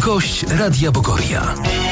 Gość Radia Bogoria.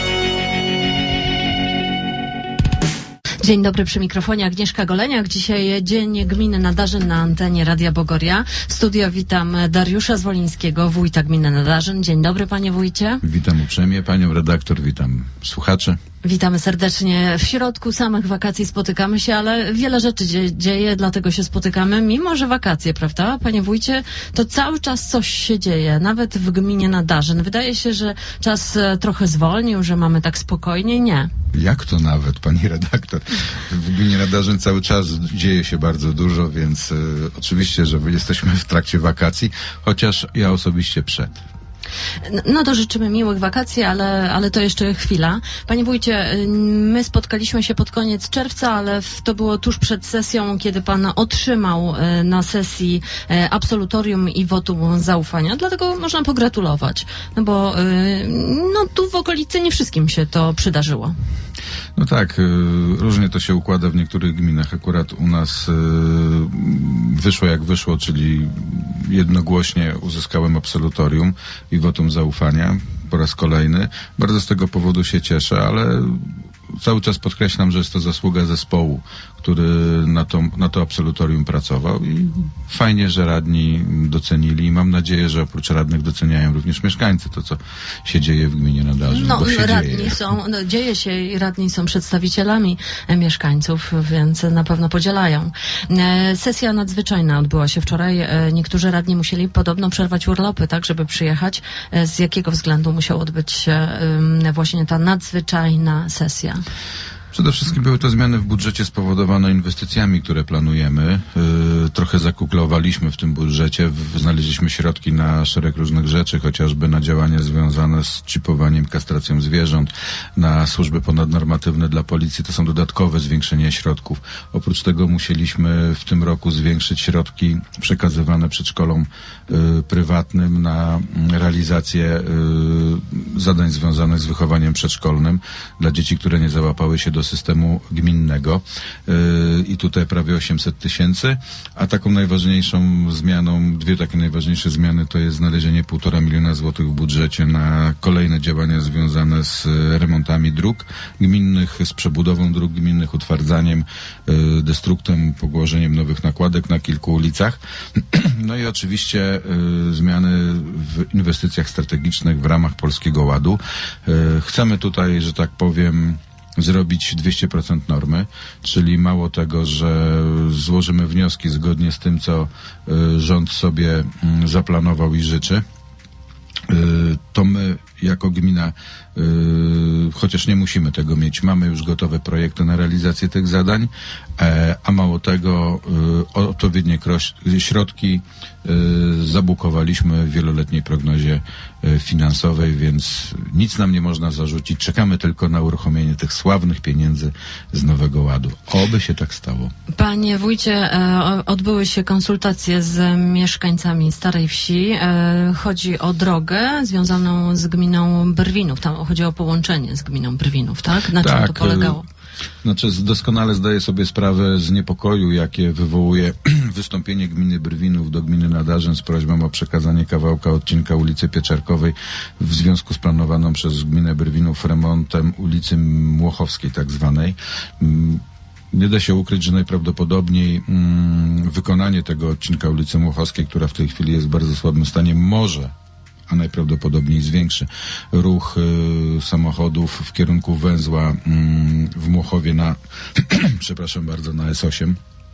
Dzień dobry, przy mikrofonie Agnieszka Goleniak. Dzisiaj Dzień Gminy Nadarzyn na antenie Radia Bogoria. W studio witam Dariusza Zwolińskiego, wójta gminy Nadarzyn. Dzień dobry, panie wójcie. Witam uprzejmie panią redaktor, witam słuchaczy. Witamy serdecznie. W środku samych wakacji spotykamy się, ale wiele rzeczy dzieje, dlatego się spotykamy. Mimo że wakacje, prawda, panie wójcie, to cały czas coś się dzieje, nawet w gminie Nadarzyn. Wydaje się, że czas trochę zwolnił, że mamy tak spokojnie. Nie. Jak to nawet, pani redaktor? W gminie Nadarzyn cały czas dzieje się bardzo dużo, więc oczywiście, że jesteśmy w trakcie wakacji, chociaż ja osobiście przed. No to życzymy miłych wakacji, ale to jeszcze chwila. Panie wójcie, my spotkaliśmy się pod koniec czerwca, ale to było tuż przed sesją, kiedy pan otrzymał na sesji absolutorium i wotum zaufania, dlatego można pogratulować, no bo tu w okolicy nie wszystkim się to przydarzyło. No tak, różnie to się układa w niektórych gminach. Akurat u nas wyszło jak wyszło, czyli jednogłośnie uzyskałem absolutorium i wotum zaufania po raz kolejny. Bardzo z tego powodu się cieszę, ale cały czas podkreślam, że jest to zasługa zespołu, który na to absolutorium pracował i fajnie, że radni docenili i mam nadzieję, że oprócz radnych doceniają również mieszkańcy to, co się dzieje w gminie Nadarzyn. Dzieje się i radni są przedstawicielami mieszkańców, więc na pewno podzielają. Sesja nadzwyczajna odbyła się wczoraj. Niektórzy radni musieli podobno przerwać urlopy, tak, żeby przyjechać. Z jakiego względu musiała odbyć się właśnie ta nadzwyczajna sesja? Przede wszystkim były to zmiany w budżecie spowodowane inwestycjami, które planujemy. Trochę zakuklowaliśmy w tym budżecie, znaleźliśmy środki na szereg różnych rzeczy, chociażby na działania związane z chipowaniem, kastracją zwierząt, na służby ponadnormatywne dla policji. To są dodatkowe zwiększenie środków. Oprócz tego musieliśmy w tym roku zwiększyć środki przekazywane przedszkolom prywatnym na realizację zadań związanych z wychowaniem przedszkolnym dla dzieci, które nie załapały się do systemu gminnego i tutaj prawie 800 000, a taką najważniejszą zmianą, dwie takie najważniejsze zmiany to jest znalezienie 1,5 miliona złotych w budżecie na kolejne działania związane z remontami dróg gminnych, z przebudową dróg gminnych, utwardzaniem, destruktem, położeniem nowych nakładek na kilku ulicach. No i oczywiście zmiany w inwestycjach strategicznych w ramach Polskiego Ładu. Chcemy tutaj, że tak powiem, zrobić 200% normy, czyli mało tego, że złożymy wnioski zgodnie z tym, co rząd sobie zaplanował i życzy, to my jako gmina, chociaż nie musimy tego mieć, mamy już gotowe projekty na realizację tych zadań, a mało tego, odpowiednie środki zabukowaliśmy w wieloletniej prognozie finansowej, więc nic nam nie można zarzucić. Czekamy tylko na uruchomienie tych sławnych pieniędzy z Nowego Ładu. Oby się tak stało. Panie wójcie, odbyły się konsultacje z mieszkańcami Starej Wsi. Chodzi o drogę związaną z gminą Brwinów. Tam chodzi o połączenie z gminą Brwinów, tak? Na czym to polegało? Znaczy, doskonale zdaję sobie sprawę z niepokoju, jakie wywołuje wystąpienie gminy Brwinów do gminy Nadarzyn z prośbą o przekazanie kawałka odcinka ulicy Pieczarkowej w związku z planowaną przez gminę Brwinów remontem ulicy Młochowskiej tak zwanej. Nie da się ukryć, że najprawdopodobniej wykonanie tego odcinka ulicy Młochowskiej, która w tej chwili jest w bardzo słabym stanie, może, a najprawdopodobniej zwiększy ruch samochodów w kierunku węzła w Młochowie na przepraszam bardzo, na S8.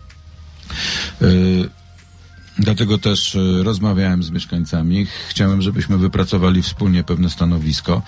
Dlatego też rozmawiałem z mieszkańcami. Chciałem, żebyśmy wypracowali wspólnie pewne stanowisko.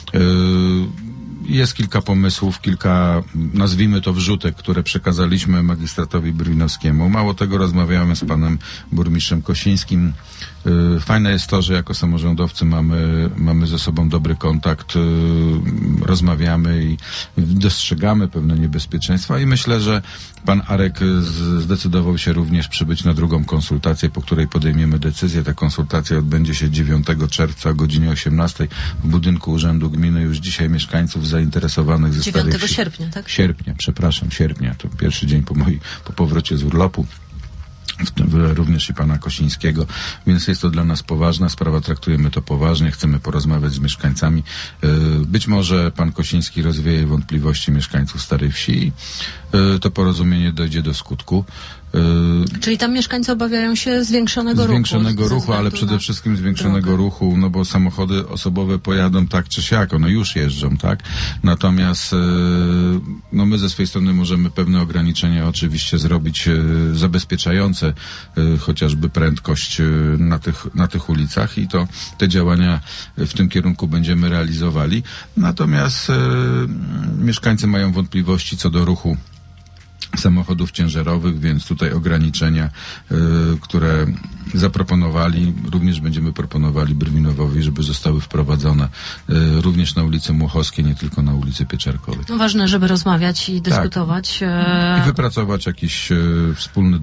Jest kilka pomysłów, kilka, nazwijmy to, wrzutek, które przekazaliśmy magistratowi brwinowskiemu. Mało tego, rozmawiamy z panem burmistrzem Kosińskim. Fajne jest to, że jako samorządowcy mamy ze sobą dobry kontakt, rozmawiamy i dostrzegamy pewne niebezpieczeństwa i myślę, że pan Arek zdecydował się również przybyć na drugą konsultację, po której podejmiemy decyzję. Ta konsultacja odbędzie się 9 czerwca o godzinie 18 w budynku Urzędu Gminy. Już dzisiaj mieszkańców zainteresowanych ze Starej Wsi. 9 sierpnia, tak? Sierpnia. To pierwszy dzień po powrocie z urlopu. w tym również i pana Kosińskiego, więc jest to dla nas poważna sprawa, traktujemy to poważnie, chcemy porozmawiać z mieszkańcami. Być może pan Kosiński rozwieje wątpliwości mieszkańców Starej Wsi i to porozumienie dojdzie do skutku. Czyli tam mieszkańcy obawiają się zwiększonego ruchu, ale przede wszystkim zwiększonego ruchu, no bo samochody osobowe pojadą tak czy siak, one już jeżdżą, tak? Natomiast no my ze swojej strony możemy pewne ograniczenia oczywiście zrobić zabezpieczające chociażby prędkość na tych ulicach i to te działania w tym kierunku będziemy realizowali. Natomiast mieszkańcy mają wątpliwości co do ruchu samochodów ciężarowych, więc tutaj ograniczenia, które zaproponowali, również będziemy proponowali Brwinowowi, żeby zostały wprowadzone również na ulicy Młochowskiej, nie tylko na ulicy Pieczarkowej. No ważne, żeby rozmawiać i dyskutować. Tak. I wypracować jakiś wspólny,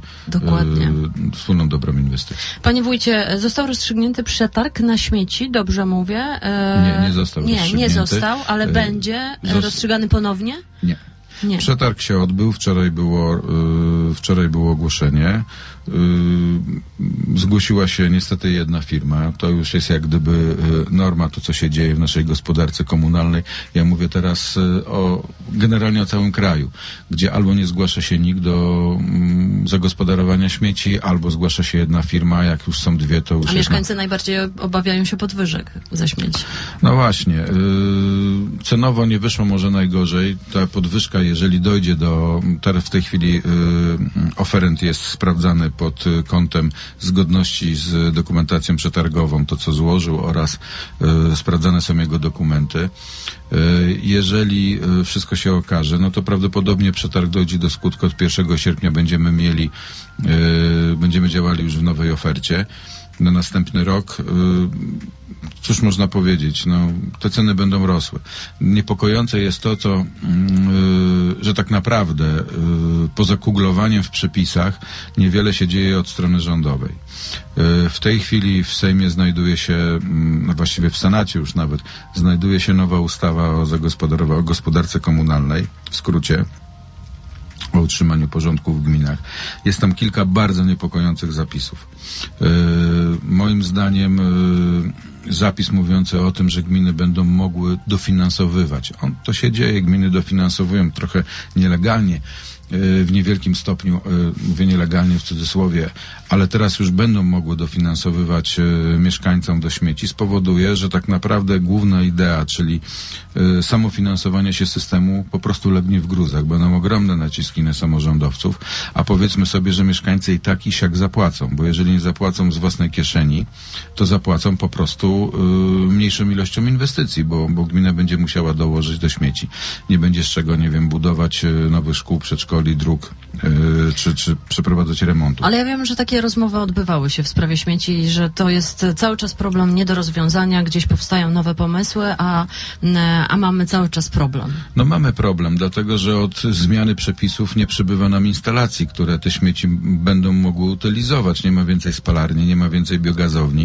wspólną, dobrą inwestycję. Panie wójcie, został rozstrzygnięty przetarg na śmieci, dobrze mówię? Nie został rozstrzygnięty. Nie został, ale będzie rozstrzygany ponownie? Nie. Przetarg się odbył, wczoraj było ogłoszenie. Zgłosiła się niestety jedna firma. To już jest jak gdyby norma, to co się dzieje w naszej gospodarce komunalnej. Ja mówię teraz generalnie o całym kraju, gdzie albo nie zgłasza się nikt do zagospodarowania śmieci, albo zgłasza się jedna firma, a jak już są dwie, to już... A mieszkańcy najbardziej obawiają się podwyżek za śmieci. No właśnie. Cenowo nie wyszło może najgorzej. Ta podwyżka, jeżeli dojdzie w tej chwili oferent jest sprawdzany pod kątem zgodności z dokumentacją przetargową, to co złożył oraz sprawdzane są jego dokumenty. Jeżeli wszystko się okaże, no to prawdopodobnie przetarg dojdzie do skutku. Od 1 sierpnia będziemy działali już w nowej ofercie. Na następny rok, cóż można powiedzieć, no, te ceny będą rosły. Niepokojące jest to, że tak naprawdę poza kuglowaniem w przepisach niewiele się dzieje od strony rządowej. W tej chwili w Sejmie znajduje się, no właściwie w Senacie już nawet, znajduje się nowa ustawa o gospodarce komunalnej, w skrócie, o utrzymaniu porządku w gminach. Jest tam kilka bardzo niepokojących zapisów. Moim zdaniem zapis mówiący o tym, że gminy będą mogły dofinansowywać. To się dzieje, gminy dofinansowują trochę nielegalnie, w niewielkim stopniu, mówię nielegalnie w cudzysłowie, ale teraz już będą mogły dofinansowywać mieszkańcom do śmieci, spowoduje, że tak naprawdę główna idea, czyli samofinansowanie się systemu po prostu legnie w gruzach. Będą ogromne naciski na samorządowców, a powiedzmy sobie, że mieszkańcy i tak i siak zapłacą, bo jeżeli nie zapłacą z własnej kieszeni, to zapłacą po prostu mniejszą ilością inwestycji, bo gmina będzie musiała dołożyć do śmieci. Nie będzie z czego, nie wiem, budować nowych szkół, przedszkoli, dróg, czy przeprowadzać remontu. Ale ja wiem, że takie rozmowy odbywały się w sprawie śmieci i że to jest cały czas problem nie do rozwiązania, gdzieś powstają nowe pomysły, a mamy cały czas problem. No mamy problem, dlatego że od zmiany przepisów nie przybywa nam instalacji, które te śmieci będą mogły utylizować. Nie ma więcej spalarni, nie ma więcej biogazowni.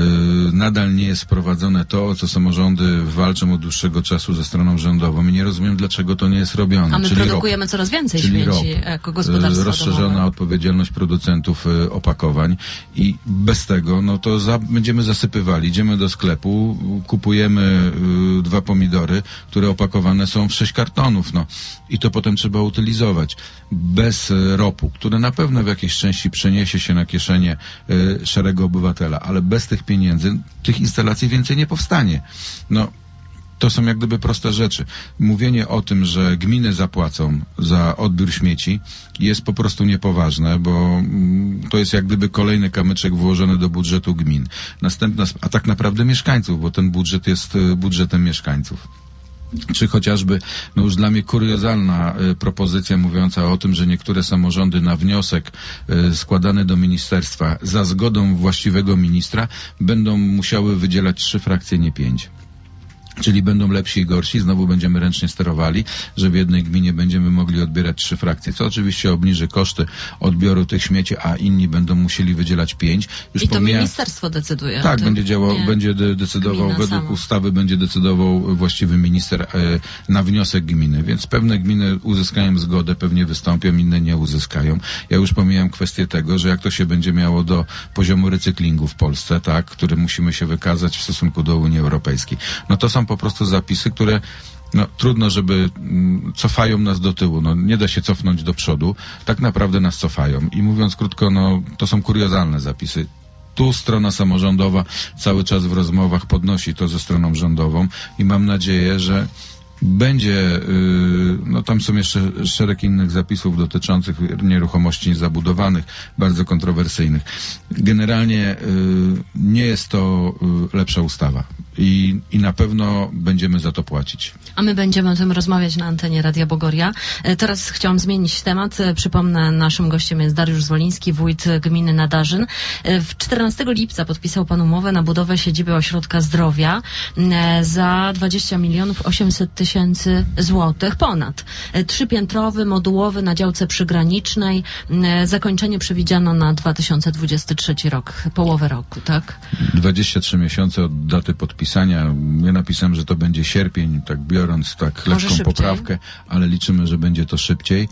Nadal nie jest wprowadzone to, o co samorządy walczą od dłuższego czasu ze stroną rządową i nie rozumiem, dlaczego to nie jest robione. A my produkujemy coraz więcej śmieci jako gospodarstwo rozszerzona domowe. Odpowiedzialność producentów opakowań i bez tego, no to będziemy zasypywali. Idziemy do sklepu, kupujemy 2 pomidory, które opakowane są w 6 kartonów, no i to potem trzeba utylizować. Bez ropu, który na pewno w jakiejś części przeniesie się na kieszenie szarego obywatela, ale bez tych pieniędzy tych instalacji więcej nie powstanie. No, to są jak gdyby proste rzeczy. Mówienie o tym, że gminy zapłacą za odbiór śmieci jest po prostu niepoważne, bo to jest jak gdyby kolejny kamyczek włożony do budżetu gmin. A tak naprawdę mieszkańców, bo ten budżet jest budżetem mieszkańców. Czy chociażby, no już dla mnie kuriozalna propozycja mówiąca o tym, że niektóre samorządy na wniosek składany do ministerstwa za zgodą właściwego ministra będą musiały wydzielać 3 frakcje, nie 5. Czyli będą lepsi i gorsi, znowu będziemy ręcznie sterowali, że w jednej gminie będziemy mogli odbierać 3 frakcje, co oczywiście obniży koszty odbioru tych śmieci, a inni będą musieli wydzielać 5. Już I to ministerstwo decyduje. Tak, będzie decydował, według sama. ustawy będzie decydował właściwy minister na wniosek gminy, więc pewne gminy uzyskają zgodę, pewnie wystąpią, inne nie uzyskają. Ja już pomijam kwestię tego, że jak to się będzie miało do poziomu recyklingu w Polsce, tak, który musimy się wykazać w stosunku do Unii Europejskiej. No to są po prostu zapisy, które trudno, żeby cofają nas do tyłu. Nie da się cofnąć do przodu. Tak naprawdę nas cofają. I mówiąc krótko, to są kuriozalne zapisy. Tu strona samorządowa cały czas w rozmowach podnosi to ze stroną rządową i mam nadzieję, że będzie, tam są jeszcze szereg innych zapisów dotyczących nieruchomości zabudowanych, bardzo kontrowersyjnych. Generalnie nie jest to lepsza ustawa i na pewno będziemy za to płacić. A my będziemy o tym rozmawiać na antenie Radia Bogoria. Teraz chciałam zmienić temat. Przypomnę, naszym gościem jest Dariusz Zwoliński, wójt gminy Nadarzyn. 14 lipca podpisał pan umowę na budowę siedziby ośrodka zdrowia za 20 800 000 złotych ponad. 3-piętrowy, modułowy na działce przygranicznej. Zakończenie przewidziano na 2023 rok, połowę roku, tak? 23 miesiące od daty podpisania. Ja napisałem, że to będzie sierpień, tak biorąc lekką poprawkę, ale liczymy, że będzie to szybciej.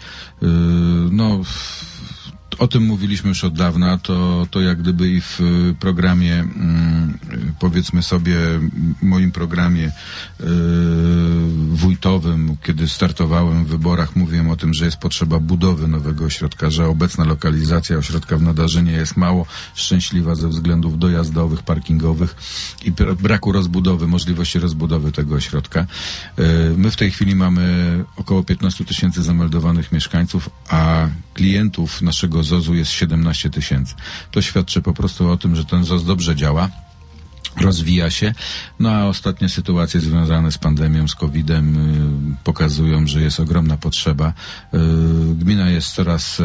O tym mówiliśmy już od dawna, to jak gdyby i w programie, powiedzmy sobie, moim programie wójtowym, kiedy startowałem w wyborach, mówiłem o tym, że jest potrzeba budowy nowego ośrodka, że obecna lokalizacja ośrodka w Nadarzynie jest mało szczęśliwa ze względów dojazdowych, parkingowych i braku możliwości rozbudowy tego ośrodka. My w tej chwili mamy około 15 000 zameldowanych mieszkańców, a klientów naszego ZOZ-u jest 17 000. To świadczy po prostu o tym, że ten ZOZ dobrze działa, rozwija się, a ostatnie sytuacje związane z pandemią, z COVID-em pokazują, że jest ogromna potrzeba. Gmina jest coraz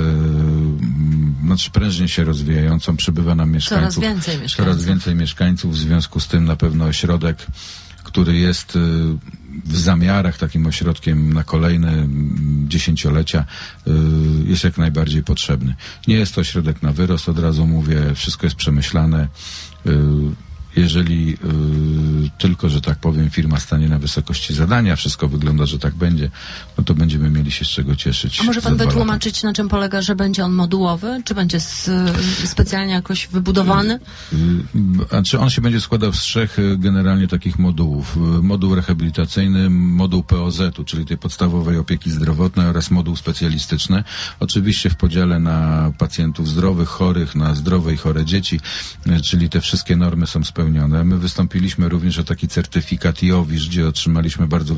prężnie się rozwijającą, przybywa nam mieszkańców. Coraz więcej mieszkańców, w związku z tym na pewno ośrodek, który jest w zamiarach takim ośrodkiem na kolejne dziesięciolecia, jest jak najbardziej potrzebny. Nie jest to ośrodek na wyrost, od razu mówię, wszystko jest przemyślane. Jeżeli tylko, że tak powiem, firma stanie na wysokości zadania, wszystko wygląda, że tak będzie, to będziemy mieli się z czego cieszyć. A może pan wytłumaczyć, na czym polega, że będzie on modułowy? Czy będzie specjalnie jakoś wybudowany? On się będzie składał z 3 generalnie takich modułów. Moduł rehabilitacyjny, moduł POZ-u, czyli tej podstawowej opieki zdrowotnej, oraz moduł specjalistyczny. Oczywiście w podziale na pacjentów zdrowych, chorych, na zdrowe i chore dzieci, czyli te wszystkie normy są spełnione. My wystąpiliśmy również o taki certyfikat IOWISZ, gdzie otrzymaliśmy bardzo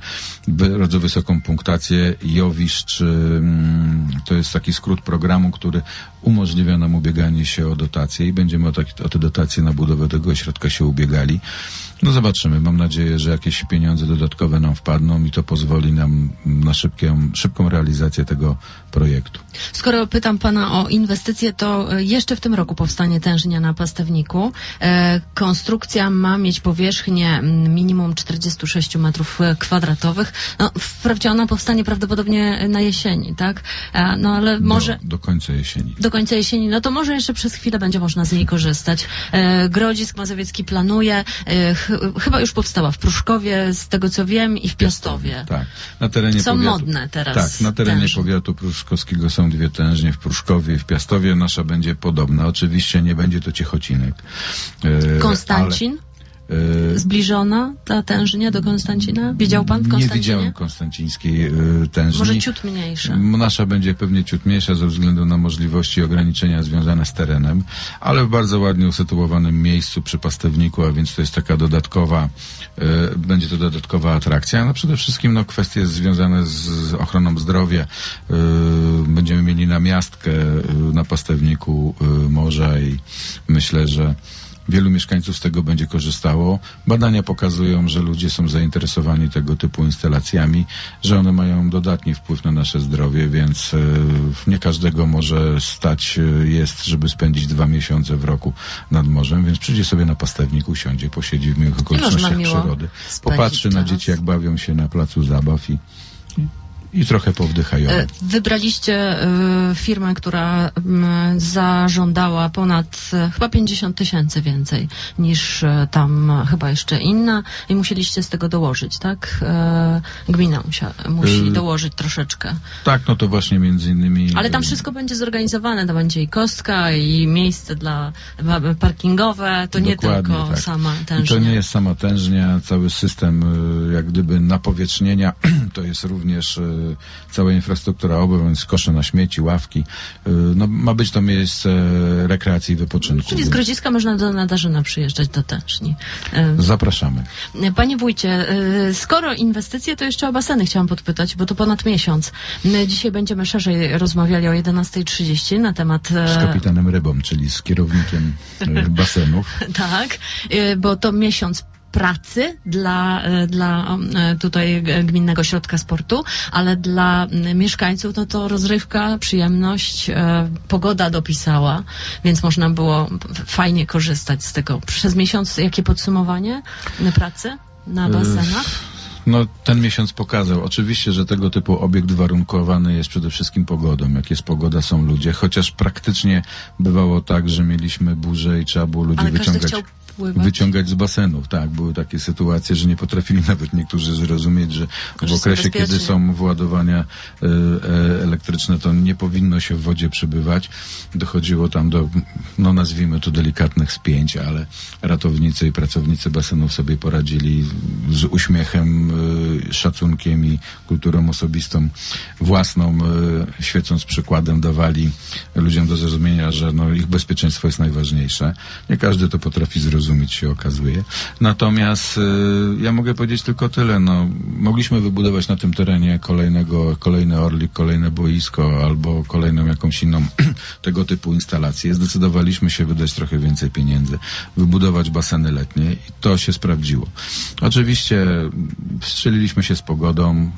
wysoką punktację. IOWISZ, to jest taki skrót programu, który umożliwia nam ubieganie się o dotacje i będziemy o te dotacje na budowę tego ośrodka się ubiegali. Zobaczymy. Mam nadzieję, że jakieś pieniądze dodatkowe nam wpadną i to pozwoli nam na szybką realizację tego projektu. Skoro pytam pana o inwestycje, to jeszcze w tym roku powstanie tężnia na Pastewniku. Konstrukcja ma mieć powierzchnię minimum 46 metrów kwadratowych. Wprawdzie ona powstanie prawdopodobnie na jesieni, tak? Ale może... Do końca jesieni. Do końca jesieni. To może jeszcze przez chwilę będzie można z niej korzystać. Grodzisk Mazowiecki planuje. Chyba już powstała w Pruszkowie, z tego co wiem, i w Piastowie. Tak. Na terenie są powiatu, modne teraz. Tak, na terenie tężnie. powiatu pruszkowskiego są 2 tężnie, w Pruszkowie i w Piastowie. Nasza będzie podobna. Oczywiście nie będzie to Ciechocinek. Konstancin? Zbliżona ta tężnia do Konstancina? Widział pan w Konstancinie? Nie widziałem konstancińskiej tężni. Może ciut mniejsza. Nasza będzie pewnie ciut mniejsza ze względu na możliwości ograniczenia związane z terenem, ale w bardzo ładnie usytuowanym miejscu przy Pastewniku, a więc to jest taka będzie to dodatkowa atrakcja. Przede wszystkim kwestie związane z ochroną zdrowia. Będziemy mieli namiastkę na Pastewniku morza i myślę, że Wielu mieszkańców z tego będzie korzystało. Badania pokazują, że ludzie są zainteresowani tego typu instalacjami, że one mają dodatni wpływ na nasze zdrowie, więc nie każdego może stać jest, żeby spędzić 2 miesiące w roku nad morzem, więc przyjdzie sobie na pastewnik, usiądzie, posiedzi w miłych okolicznościach przyrody, popatrzy na dzieci, jak bawią się na placu zabaw i trochę powdychają. Wybraliście firmę, która zażądała ponad chyba 50 000 więcej niż tam chyba jeszcze inna i musieliście z tego dołożyć, tak? Gmina musi dołożyć troszeczkę. Tak, no to właśnie między innymi... Ale tam wszystko będzie zorganizowane, to będzie i kostka, i miejsce dla parkingowe, to nie tylko tak. Sama tężnia. I to nie jest sama tężnia, cały system jak gdyby napowietrznienia, to jest również cała infrastruktura więc kosze na śmieci, ławki. No, ma być to miejsce rekreacji i wypoczynku. Czyli z Grodziska można do Nadarzyna przyjeżdżać do tęczni. Zapraszamy. Panie wójcie, skoro inwestycje, to jeszcze o baseny chciałam podpytać, bo to ponad miesiąc. My dzisiaj będziemy szerzej rozmawiali o 11:30 na temat... Z kapitanem Rybą, czyli z basenów. Tak, bo to miesiąc pracy dla tutaj Gminnego Ośrodka Sportu, ale dla mieszkańców no to rozrywka, przyjemność, pogoda dopisała, więc można było fajnie korzystać z tego. Przez miesiąc jakie podsumowanie pracy na basenach? No, ten miesiąc pokazał. Oczywiście, że tego typu obiekt warunkowany jest przede wszystkim pogodą. Jak jest pogoda, są ludzie. Chociaż praktycznie bywało tak, że mieliśmy burzę i trzeba było ludzi wyciągać z basenów. Tak, były takie sytuacje, że nie potrafili nawet niektórzy zrozumieć, że w okresie, kiedy są władowania elektryczne, to nie powinno się w wodzie przebywać. Dochodziło tam do, no nazwijmy to delikatnych spięć, ale ratownicy i pracownicy basenów sobie poradzili z uśmiechem, szacunkiem i kulturą osobistą własną, świecąc przykładem, dawali ludziom do zrozumienia, że no, ich bezpieczeństwo jest najważniejsze. Nie każdy to potrafi zrozumieć, się okazuje. Natomiast ja mogę powiedzieć tylko tyle. No, mogliśmy wybudować na tym terenie kolejny Orlik, kolejne boisko albo kolejną jakąś inną tego typu instalację. Zdecydowaliśmy się wydać trochę więcej pieniędzy, wybudować baseny letnie i to się sprawdziło. Oczywiście wstrzeliliśmy się z pogodą,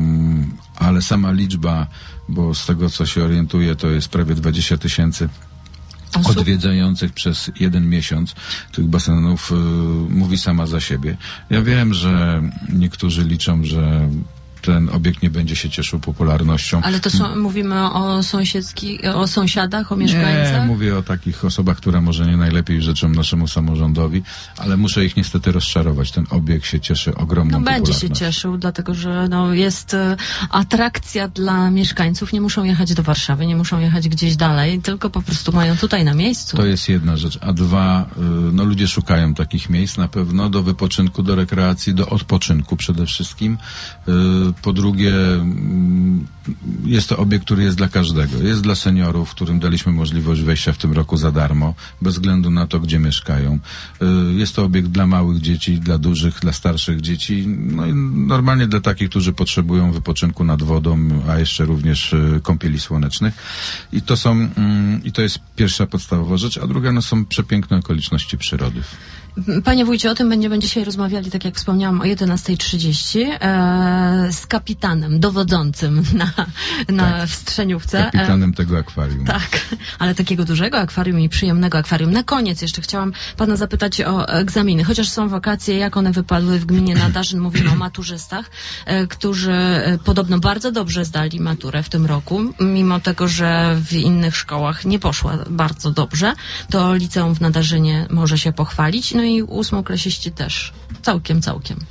ale sama liczba, bo z tego co się orientuję, to jest prawie 20 000 odwiedzających przez 1 miesiąc tych basenów mówi sama za siebie. Ja wiem, że niektórzy liczą, że ten obiekt nie będzie się cieszył popularnością. Ale to mówimy o sąsiadach, o mieszkańcach? Nie, mówię o takich osobach, które może nie najlepiej życzą naszemu samorządowi, ale muszę ich niestety rozczarować. Ten obiekt się cieszy ogromną popularnością. Będzie się cieszył, dlatego że jest atrakcja dla mieszkańców. Nie muszą jechać do Warszawy, nie muszą jechać gdzieś dalej, tylko po prostu mają tutaj na miejscu. To jest jedna rzecz. A dwa, no ludzie szukają takich miejsc na pewno do wypoczynku, do rekreacji, do odpoczynku przede wszystkim. Po drugie, jest to obiekt, który jest dla każdego. Jest dla seniorów, którym daliśmy możliwość wejścia w tym roku za darmo, bez względu na to, gdzie mieszkają. Jest to obiekt dla małych dzieci, dla dużych, dla starszych dzieci, no i normalnie dla takich, którzy potrzebują wypoczynku nad wodą, a jeszcze również kąpieli słonecznych. I to jest pierwsza podstawowa rzecz, a druga no, są przepiękne okoliczności przyrody. Panie wójcie, o tym będziemy dzisiaj rozmawiali, tak jak wspomniałam, o 11:30 z kapitanem dowodzącym na wstrzeniówce. Kapitanem tego akwarium. Tak, ale takiego dużego akwarium i przyjemnego akwarium. Na koniec jeszcze chciałam pana zapytać o egzaminy. Chociaż są wakacje, jak one wypadły w gminie Nadarzyn? Mówimy o maturzystach, którzy podobno bardzo dobrze zdali maturę w tym roku, mimo tego, że w innych szkołach nie poszła bardzo dobrze. To liceum w Nadarzynie może się pochwalić. No i ósmoklasiści też. Całkiem.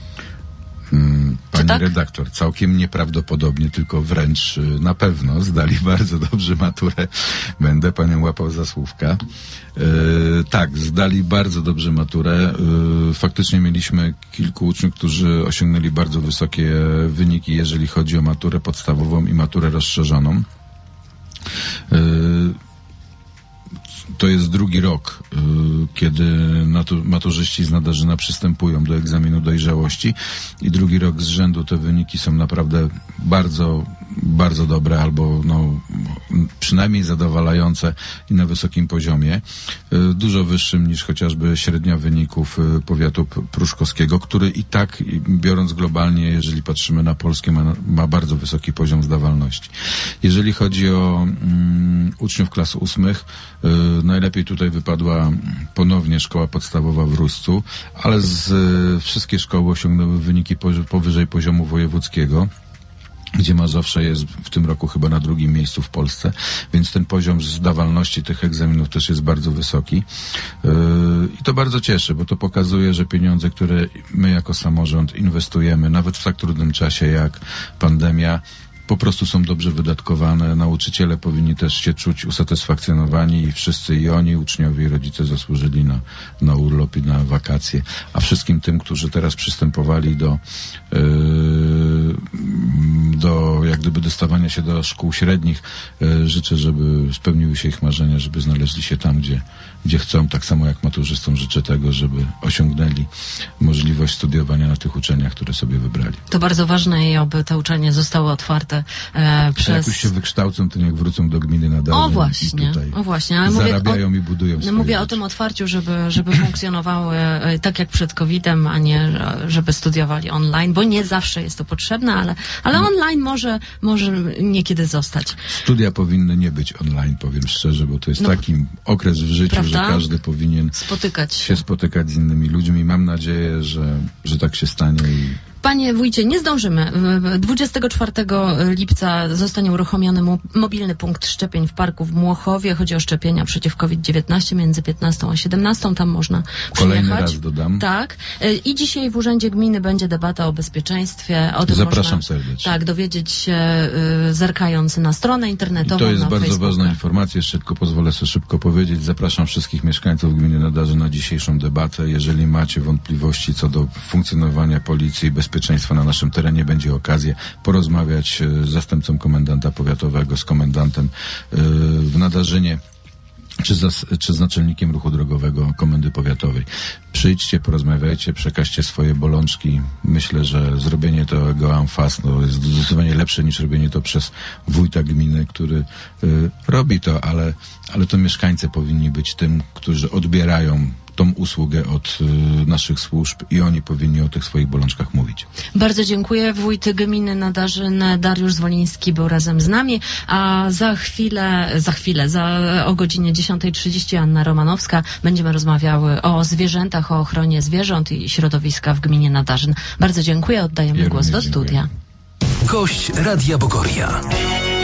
Pani redaktor, całkiem nieprawdopodobnie, tylko wręcz na pewno zdali bardzo dobrze maturę. Będę panią łapał za słówka. Tak, zdali bardzo dobrze maturę. Faktycznie mieliśmy kilku uczniów, którzy osiągnęli bardzo wysokie wyniki, jeżeli chodzi o maturę podstawową i maturę rozszerzoną. To jest drugi rok, kiedy maturzyści z Nadarzyna przystępują do egzaminu dojrzałości i drugi rok z rzędu te wyniki są naprawdę bardzo, bardzo dobre albo przynajmniej zadowalające i na wysokim poziomie. Dużo wyższym niż chociażby średnia wyników powiatu pruszkowskiego, który i tak, biorąc globalnie, jeżeli patrzymy na Polskę, ma bardzo wysoki poziom zdawalności. Jeżeli chodzi o uczniów klas 8, najlepiej tutaj wypadła ponownie szkoła podstawowa w Ruscu, ale wszystkie szkoły osiągnęły wyniki powyżej poziomu wojewódzkiego, gdzie Mazowsze jest w tym roku chyba na drugim miejscu w Polsce, więc ten poziom zdawalności tych egzaminów też jest bardzo wysoki. I to bardzo cieszy, bo to pokazuje, że pieniądze, które my jako samorząd inwestujemy, nawet w tak trudnym czasie jak pandemia, po prostu są dobrze wydatkowane. Nauczyciele powinni też się czuć usatysfakcjonowani i wszyscy, i oni, uczniowie, i rodzice zasłużyli na urlop i na wakacje. A wszystkim tym, którzy teraz przystępowali do jak gdyby dostawania się do szkół średnich, życzę, żeby spełniły się ich marzenia, żeby znaleźli się tam, gdzie chcą. Tak samo jak maturzystom życzę tego, żeby osiągnęli możliwość studiowania na tych uczelniach, które sobie wybrali. To bardzo ważne i oby te uczelnie zostały otwarte przez... Jak już się wykształcą, to niech wrócą do gminy Nadarzyn i tutaj ale zarabiają i budują swoje Mówię życie. o tym otwarciu, żeby funkcjonowały tak jak przed COVID-em, a nie żeby studiowali online, bo nie zawsze jest to potrzebne, ale online może niekiedy zostać. Studia powinny nie być online, powiem szczerze, bo to jest taki okres w życiu, prawda? że każdy powinien spotykać z innymi ludźmi. Mam nadzieję, że tak się stanie i Panie wójcie, nie zdążymy. 24 lipca zostanie uruchomiony mobilny punkt szczepień w parku w Młochowie. Chodzi o szczepienia przeciw COVID-19 między 15 a 17. Tam można kolejny przyjechać. raz dodam. Tak. I dzisiaj w Urzędzie Gminy będzie debata o bezpieczeństwie. O tym Zapraszam można, serdecznie. Tak, dowiedzieć się zerkając na stronę internetową, I to jest na bardzo Facebooka. ważna informacja. Jeszcze tylko pozwolę sobie szybko powiedzieć. Zapraszam wszystkich mieszkańców gminy Nadarzyn na dzisiejszą debatę. Jeżeli macie wątpliwości co do funkcjonowania policji i bezpieczeństwa na naszym terenie, będzie okazja porozmawiać z zastępcą komendanta powiatowego, z komendantem w Nadarzynie, czy z naczelnikiem ruchu drogowego Komendy Powiatowej. Przyjdźcie, porozmawiajcie, przekażcie swoje bolączki. Myślę, że zrobienie tego en face jest zdecydowanie lepsze niż robienie to przez wójta gminy, który robi to, ale to mieszkańcy powinni być tym, którzy odbierają tą usługę od naszych służb i oni powinni o tych swoich bolączkach mówić. Bardzo dziękuję. Wójt gminy Nadarzyn Dariusz Zwoliński był razem z nami, a o godzinie 10:30 Anna Romanowska będziemy rozmawiały o zwierzętach, o ochronie zwierząt i środowiska w gminie Nadarzyn. Bardzo dziękuję. Oddajemy głos do studia. Gość Radia Bogoria.